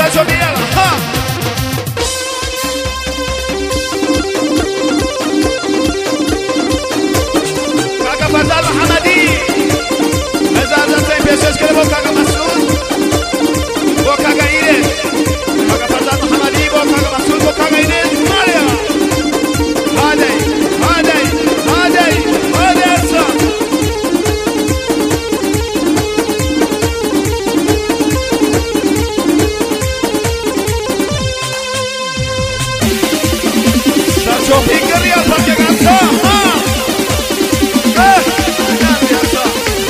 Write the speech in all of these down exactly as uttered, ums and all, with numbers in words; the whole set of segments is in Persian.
ساچوپی يلا ها كاكا فرزان محمدي هزار زين بيشش كده بو كاكا مسعود بو كاكا ايرز كاكا فرزان محمدي بو كاكا مسعود بو كاكا ايرز ماليا هادي هادي هادي هادي ارسا ساچوپی گریا پاکه گانسا ها اه گریا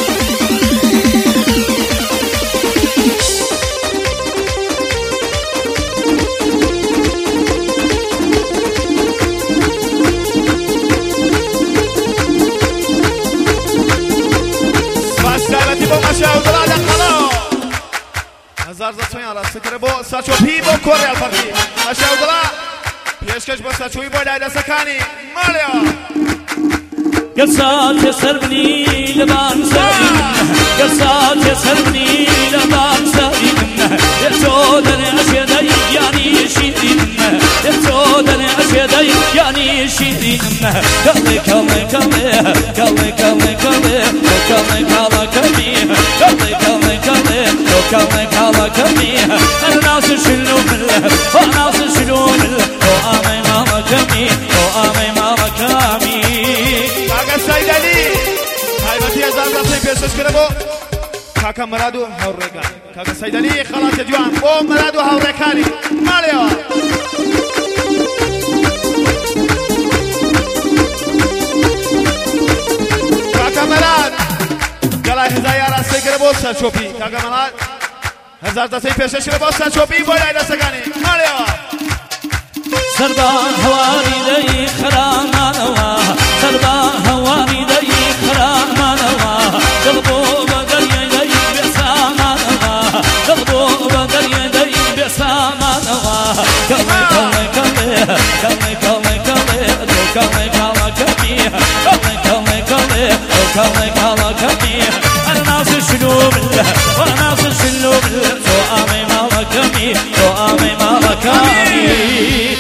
هزار زاتوی آلا سکر با ساچوپی با کوری الفردی مشاودلا پیشکش با ساچوی با دایده سکانی مالیا قصات سربني لبان سرين قصات سربني لبان سرين يسودني أشيدي يعني شيرين يسودني أشيدي يعني شيرين كمي كمي كمي كمي كمي كمي كمي كمي كمي كمي كمي كمي كمي كمي كمي الناس شلو مله والناس شلو مله وآمي ماما كمي وآمي ماما كمي سيد علي هايبتي هزار زاتوی پیشش کنه با کاکا مراد و هورگان کاکا سيد علي خلاص جوان با مراد و هورگانی مالیا کاکا مراد گلای هزار راسته کنه با ساچوپی کاکا مراد هزار زاتوی پیشش کنه با ساچوپی با دایده سکانی مالیا سربا هواري دي خرامانوا سربا هواري دي خرامانوا قلبو بدر يدي بسامانوا قلبو بدر يدي بسامانوا كمي كمي كمي كمي كمي كمي كمي كمي كمي كمي كمي كمي كمي كمي الناس شنو بالله والناس شنو بالله سوامي ماما كمي سوامي ماما كمي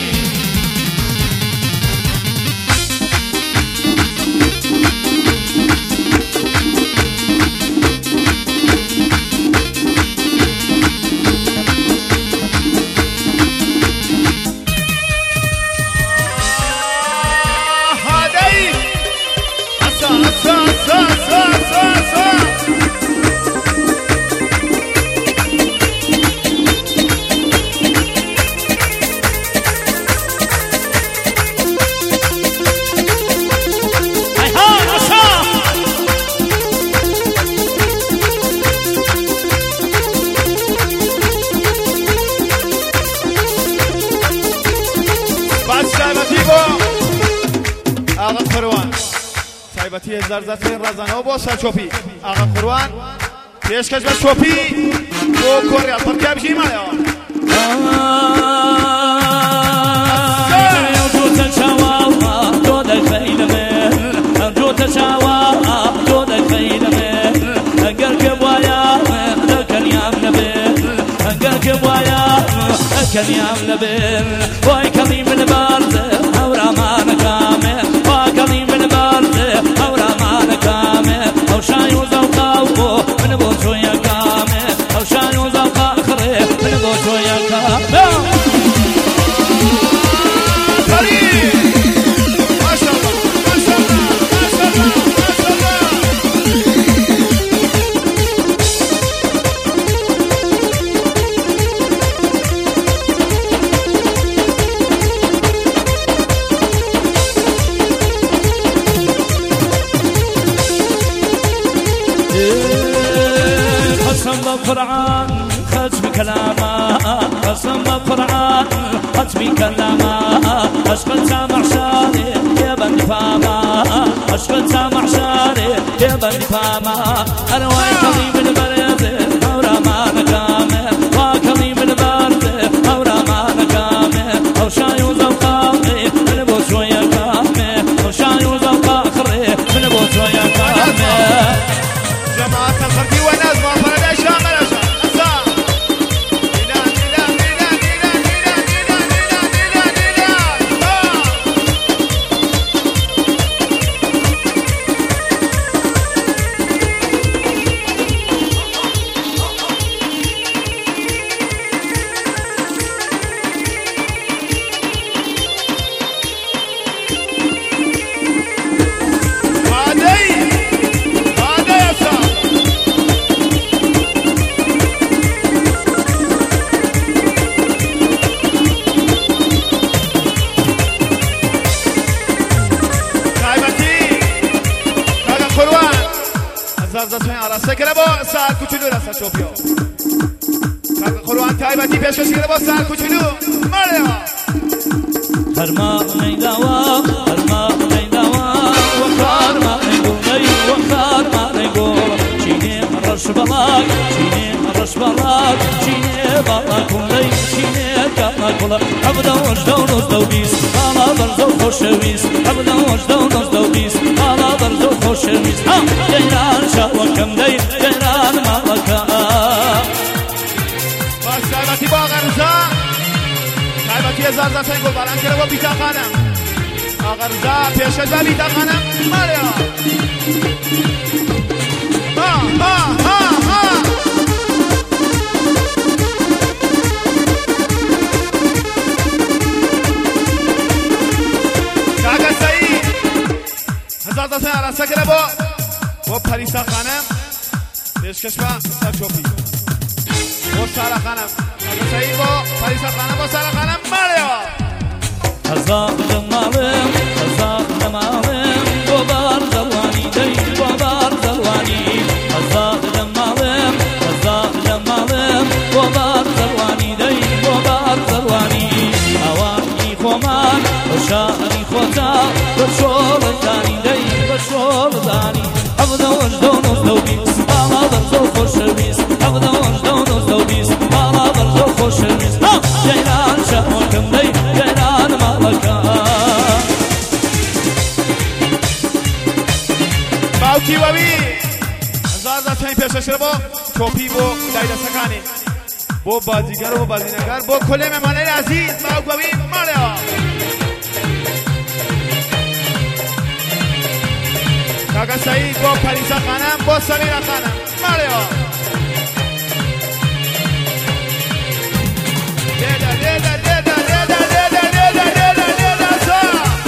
سایبتی هزار زاتوی رازانو با ساچوپی آقا قروان پیشکش با چوپی با کوری الفردی بجی مالیا جو تشاوا جو دخيل من جو تشاوا جو دخيل من قلك بوايا ذكر يا نبيل قلك بوايا ذكر يا نبيل واي كريم البارد اورا ما نكامل واي كريم البارد اورا ما نكامل او شاي وزوقاو من بوتو يا كامل او شاي وزوقا اخري من بوتو يا كامل قسم بفرعان ختم كلامه قسم بفرعان ختم كلامه عشق سامع شاري يا بني فاما عشق سامع شاري يا بني فاما انا واي كريم البرد اورا ما نكامل وكريم البرد اورا ما نكامل او شاي وزوقاقي من بوت ويا كامل او شاي وزوقاقي من بوت ويا كامل جماعة الخلقي والناس ما فرد اشام الاشام راسته کرده با سر کوچولو راسته چوپیو کاکا خلوان تایبتی پیشکش کرده با سر کوچولو مالیا هرما نیداوا هرما نیداوا وخار ما نقول وخار ما نقول چینه رش بلاک چینه رش بلاک چینه بالاک ولی چینه کاکولا عبدا وجدان وزدوبیس بالا برزو خوشویس عبدا وجدان وزدوبیس بالا برزو خوشویس ها جیران شاوکم دی جیران مالکا باش تایبتی با غرزا تایبتی هزار زن گل بلند کرده با بیتا خانم آقا رضا پیشکش با بیتا خانم مالیا ها ها ها ها کاکا سعید هزار زن عرصه کرده با با پریسا خانم پیشکش با سر چوپی با سارا خانم کاکا سعید با پریسا خانم با سارا خانم مالیا هزار جمالم هزار جمالم بابار زوانی دی بابار زوانی هزار جمالم هزار جمالم بابار زوانی دی بابار زوانی اوانی خومان وشانی خوتا بشور زانی دی بشور زانی عبدا وجدان وزدوبیس بالا برزو خوشویس عبدا وجدان وزدوبیس بالا برزو خوشویس جیران شاوکم دی جیران مالکا باوکی وی هزار زن چنین پیشکش کرده با چوپی با دایده سکانی با بازیگر و بازینگر با کل مهمانان عزیز باوکی وی مالیا کاکا سعید با پریسا خانم با سمیرا خانم مالیا لیدا لیدا لیدا لیدا لیدا لیدا لیدا لیدا سا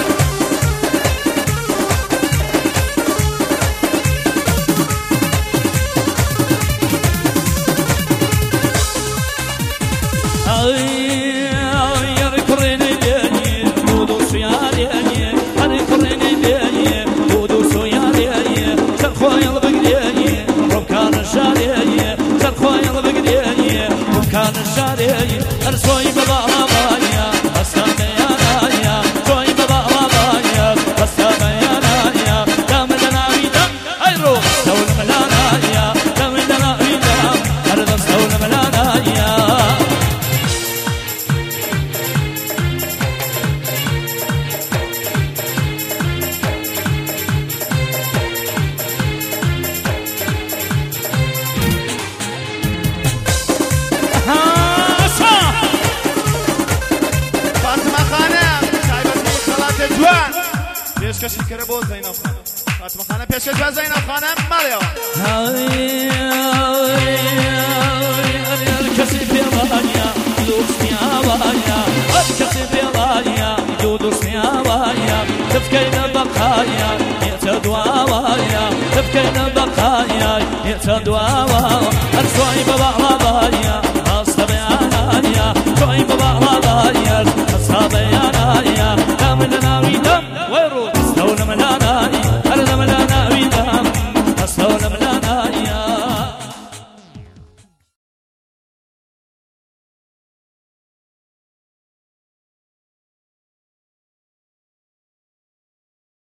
يا ركرني بيني بودو سيالي أنا ركرني بيني بودو سيالي ترخوي البقديني ركان الشاري ترخوي البقديني ركان الشاري أرسوي بابا بايا أستمع يا سوي بابا بايا أستمع يا دم دناوي دم أيرو سول ملانا يا دم دناوي دم أرد سول ملانا يا پیشکش کرده با زینب خانم فاطمه خانم پیشکش با زینب خانم مالیا الكسي بيضانيا دوسني عوايا الكسي بيضانيا دوسني عوايا تبكينا بقايا يعتدوا عوايا تبكينا بقايا يعتدوا عوايا الصايب بابا